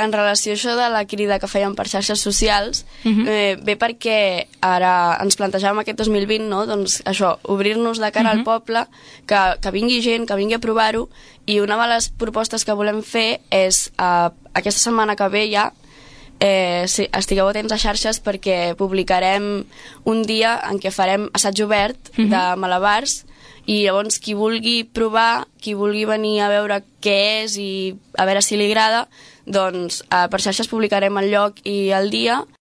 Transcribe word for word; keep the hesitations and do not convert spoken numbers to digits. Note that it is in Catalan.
en relació a això de la crida que fèiem per xarxes socials, Mhm. eh, ve perquè ara ens plantejàvem aquest dos mil vint, no? Doncs això, obrir-nos de cara Mhm. al poble, que, que vingui gent, que vingui a provar-ho, i una de les propostes que volem fer és, eh, aquesta setmana que ve ja, eh, sí, estigueu atents a xarxes perquè publicarem un dia en què farem assaig obert Mhm. de malabars, i llavors qui vulgui provar, qui vulgui venir a veure què és i a veure si li agrada, doncs eh, per xarxes publicarem el lloc i el dia,